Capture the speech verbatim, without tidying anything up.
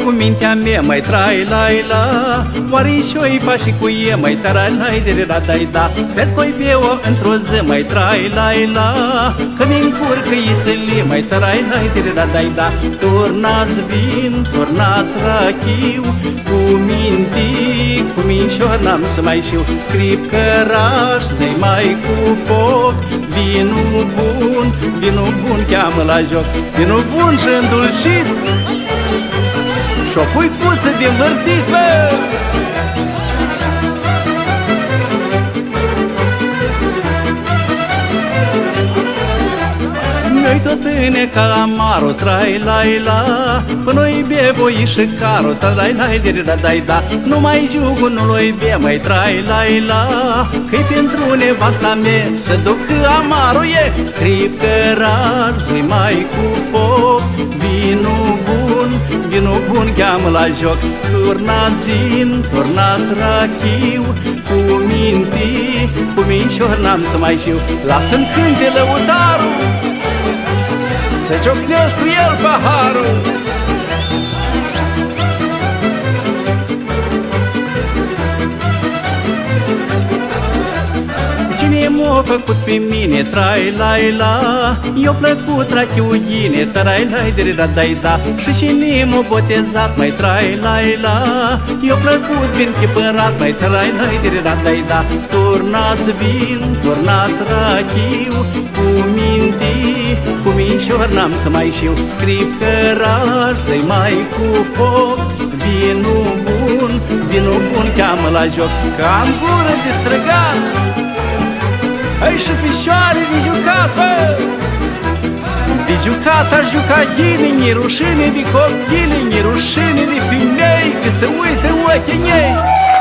cu mintea mea, mai trai la la. Oare și-o-i fa și cu e, mai tara la de la da da. Cred că-i pe o într-o zi, mai trai la la. Că mi-încurcă ițele, mai tara la de la da da. Turnați vin, turnați rachiu, cu mintii, cu minșor n-am să mai știu. Scrip căraș, să-i mai cu foc. Vinul bun, vinul bun cheamă la joc. Vinul bun și îndulcit și-o puicuță de învârtit, bă! Noi tot îne ca amaro, trai la la. Până-i bie voi și caro, trai la de da da da. Nu mai jugul, nu l-oi bie, mai trai la la. Că-i pentru nevasta mea să duc amaro e. Scrip cărar, să-i mai cu foc. Vinul bun, vinul bun cheamă la joc. Turnați-n, turnați rachiu, cu mintii, cu minșor n-am să mai știu. Lasă-mi cânte lăutarul, să ciocnesc cu el paharul. Cine m-a făcut pe mine, trai la la. I-o plăcut rachiughine, trai la de da da da. Și cine m-a botezat, mai trai la la. I-o plăcut vin chipărat, mai trai la de da da da. Turnați vin, turnați rachiu, cu mintii, cu minșor n-am să mai știu. Scrip căraș, să-i mai cu foc. Vinul bun, vinul bun cheamă la joc. Că-am gură de străgat, ai și fișoare de jucat, bă! De jucat aș juca ghine, ni rușine de copchile, ni rușine de femei, că se uită ochii în ei.